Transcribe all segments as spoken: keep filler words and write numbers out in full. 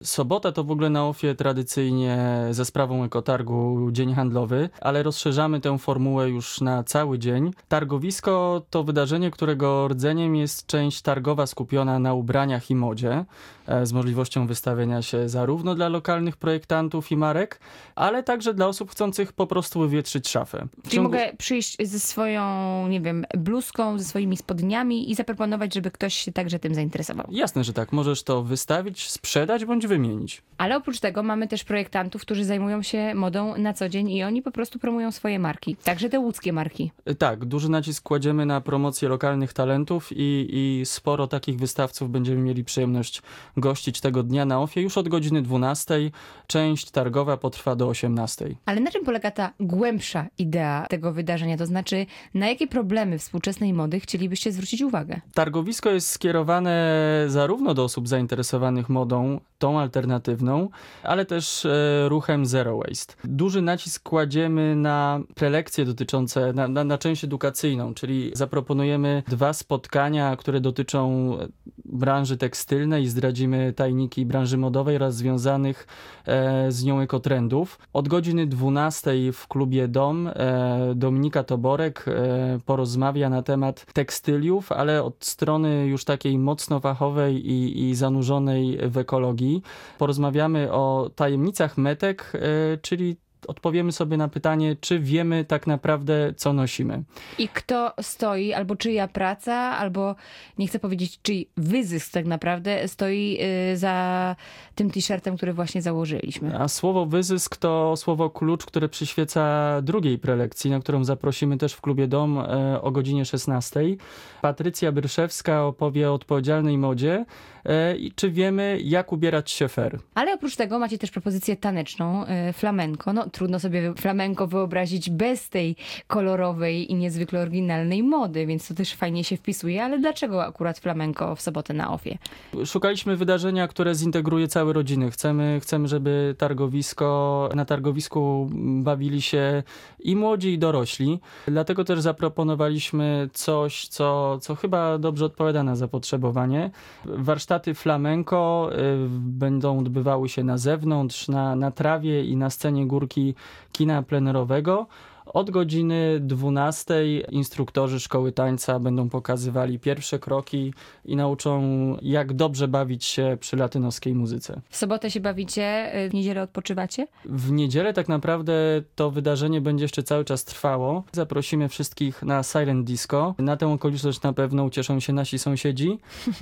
Sobota to w ogóle na Ofie tradycyjnie ze sprawą Ekotargu dzień handlowy, ale rozszerzamy tę formułę już na cały dzień. Targowisko to wydarzenie, którego rdzeniem jest część targowa skupiona na ubraniach i modzie, z możliwością wystawienia się zarówno dla lokalnych projektantów i marek, ale także dla osób chcących po prostu wywietrzyć szafę. W Czyli ciągu... mogę przyjść ze swoją, nie wiem, bluzką, ze swoimi spodniami i zaproponować, żeby ktoś się także tym zainteresował. Jasne, że tak. Możesz to wystawić, sprzedać bądź wymienić. Ale oprócz tego mamy też projektantów, którzy zajmują się modą na co dzień i oni po prostu promują swoje marki. Także te łódzkie marki. Tak, duży nacisk kładziemy na promocję lokalnych talentów i, i sporo takich wystawców będziemy mieli przyjemność gościć tego dnia na Ofie już od godziny dwunastej. Część targowa potrwa do osiemnastej. Ale na czym polega ta głębsza idea tego wydarzenia? To znaczy, na jakie problemy współczesnej mody chcielibyście zwrócić uwagę? Targowisko jest skierowane zarówno do osób zainteresowanych modą, tą alternatywną, ale też e, ruchem Zero Waste. Duży nacisk kładziemy na prelekcje dotyczące, na, na, na część edukacyjną, czyli zaproponujemy dwa spotkania, które dotyczą branży tekstylnej, zdradzimy tajniki branży modowej oraz związanych e, z nią ekotrendów. Od godziny dwunastej w klubie Dom e, Dominika Toborek e, porozmawia na temat tekstyliów, ale od strony już takiej mocno fachowej i, i zanurzonej w ekologii. Porozmawiamy o tajemnicach metek, e, czyli odpowiemy sobie na pytanie, czy wiemy tak naprawdę, co nosimy. I kto stoi, albo czyja praca, albo nie chcę powiedzieć, czyj wyzysk tak naprawdę stoi y, za tym t-shirtem, który właśnie założyliśmy. A słowo wyzysk to słowo klucz, które przyświeca drugiej prelekcji, na którą zaprosimy też w klubie Dom e, o godzinie szesnastej. Patrycja Bryszewska opowie o odpowiedzialnej modzie e, i czy wiemy, jak ubierać się fair. Ale oprócz tego macie też propozycję taneczną, y, flamenco. No trudno sobie flamenco wyobrazić bez tej kolorowej i niezwykle oryginalnej mody, więc to też fajnie się wpisuje. Ale dlaczego akurat flamenco w sobotę na Ofie? Szukaliśmy wydarzenia, które zintegruje całe rodziny. Chcemy, chcemy, żeby targowisko, na targowisku bawili się i młodzi, i dorośli. Dlatego też zaproponowaliśmy coś, co, co chyba dobrze odpowiada na zapotrzebowanie. Warsztaty flamenco y, będą odbywały się na zewnątrz, na, na trawie i na scenie górki kina plenerowego. Od godziny dwunastej instruktorzy szkoły tańca będą pokazywali pierwsze kroki i nauczą, jak dobrze bawić się przy latynoskiej muzyce. W sobotę się bawicie, w niedzielę odpoczywacie? W niedzielę tak naprawdę to wydarzenie będzie jeszcze cały czas trwało. Zaprosimy wszystkich na Silent Disco. Na tę okoliczność na pewno ucieszą się nasi sąsiedzi.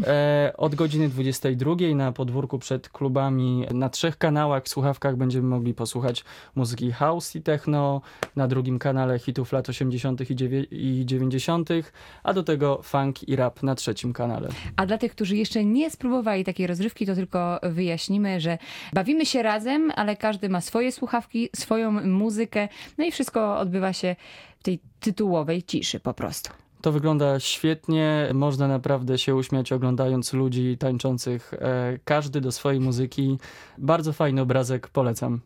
E, od godziny dwudziestej drugiej na podwórku przed klubami na trzech kanałach w słuchawkach będziemy mogli posłuchać muzyki house i techno, na drugim kanale hitów lat osiemdziesiątych i dziewięćdziesiątych, a do tego funk i rap na trzecim kanale. A dla tych, którzy jeszcze nie spróbowali takiej rozrywki, to tylko wyjaśnimy, że bawimy się razem, ale każdy ma swoje słuchawki, swoją muzykę, no i wszystko odbywa się w tej tytułowej ciszy po prostu. To wygląda świetnie, można naprawdę się uśmiać oglądając ludzi tańczących, e, każdy do swojej muzyki. Bardzo fajny obrazek, polecam.